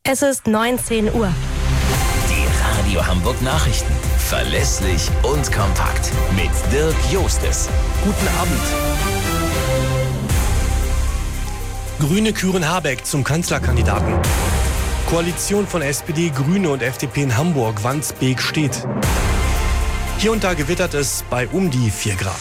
Es ist 19 Uhr. Die Radio Hamburg Nachrichten. Verlässlich und kompakt. Mit Dirk Jostes. Guten Abend. Grüne küren Habeck zum Kanzlerkandidaten. Koalition von SPD, Grüne und FDP in Hamburg. Wandsbek steht. Hier und da gewittert es bei um die 4 Grad.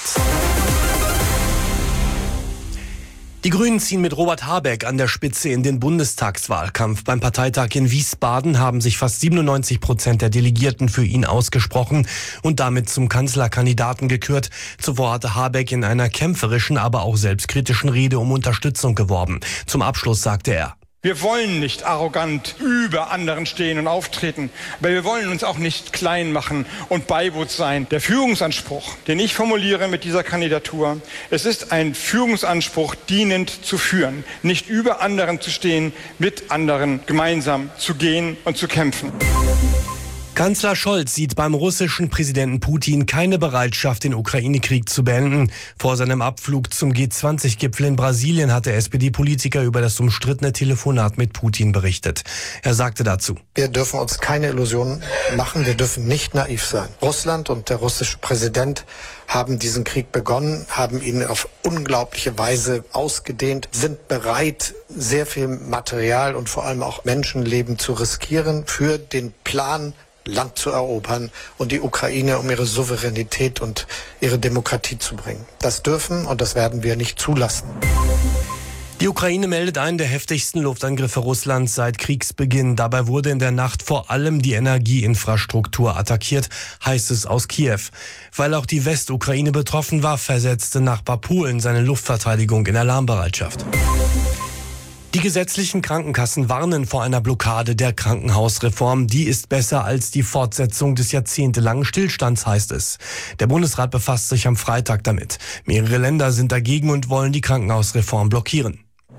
Die Grünen ziehen mit Robert Habeck an der Spitze in den Bundestagswahlkampf. Beim Parteitag in Wiesbaden haben sich fast 97% der Delegierten für ihn ausgesprochen und damit zum Kanzlerkandidaten gekürt. Zuvor hatte Habeck in einer kämpferischen, aber auch selbstkritischen Rede um Unterstützung geworben. Zum Abschluss sagte er: Wir wollen nicht arrogant über anderen stehen und auftreten, aber wir wollen uns auch nicht klein machen und Beiboot sein. Der Führungsanspruch, den ich formuliere mit dieser Kandidatur, es ist ein Führungsanspruch, dienend zu führen, nicht über anderen zu stehen, mit anderen gemeinsam zu gehen und zu kämpfen. Kanzler Scholz sieht beim russischen Präsidenten Putin keine Bereitschaft, den Ukraine-Krieg zu beenden. Vor seinem Abflug zum G20-Gipfel in Brasilien hat der SPD-Politiker über das umstrittene Telefonat mit Putin berichtet. Er sagte dazu: Wir dürfen uns keine Illusionen machen, wir dürfen nicht naiv sein. Russland und der russische Präsident haben diesen Krieg begonnen, haben ihn auf unglaubliche Weise ausgedehnt, sind bereit, sehr viel Material und vor allem auch Menschenleben zu riskieren für den Plan, Land zu erobern und die Ukraine um ihre Souveränität und ihre Demokratie zu bringen. Das dürfen und das werden wir nicht zulassen. Die Ukraine meldet einen der heftigsten Luftangriffe Russlands seit Kriegsbeginn. Dabei wurde in der Nacht vor allem die Energieinfrastruktur attackiert, heißt es aus Kiew. Weil auch die Westukraine betroffen war, versetzte Nachbar Polen seine Luftverteidigung in Alarmbereitschaft. Die gesetzlichen Krankenkassen warnen vor einer Blockade der Krankenhausreform. Die ist besser als die Fortsetzung des jahrzehntelangen Stillstands, heißt es. Der Bundesrat befasst sich am Freitag damit. Mehrere Länder sind dagegen und wollen die Krankenhausreform blockieren.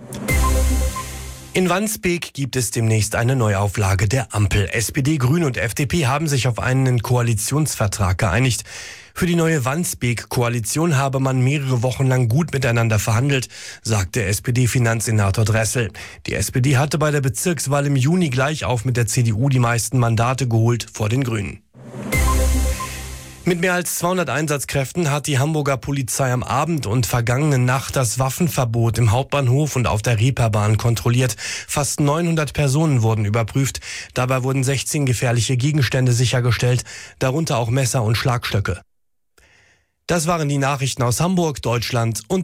In Wandsbek gibt es demnächst eine Neuauflage der Ampel. SPD, Grüne und FDP haben sich auf einen Koalitionsvertrag geeinigt. Für die neue Wandsbek-Koalition habe man mehrere Wochen lang gut miteinander verhandelt, sagte SPD-Finanzsenator Dressel. Die SPD hatte bei der Bezirkswahl im Juni gleich auf mit der CDU die meisten Mandate geholt vor den Grünen. Mit mehr als 200 Einsatzkräften hat die Hamburger Polizei am Abend und vergangene Nacht das Waffenverbot im Hauptbahnhof und auf der Reeperbahn kontrolliert. Fast 900 Personen wurden überprüft. Dabei wurden 16 gefährliche Gegenstände sichergestellt, darunter auch Messer und Schlagstöcke. Das waren die Nachrichten aus Hamburg, Deutschland und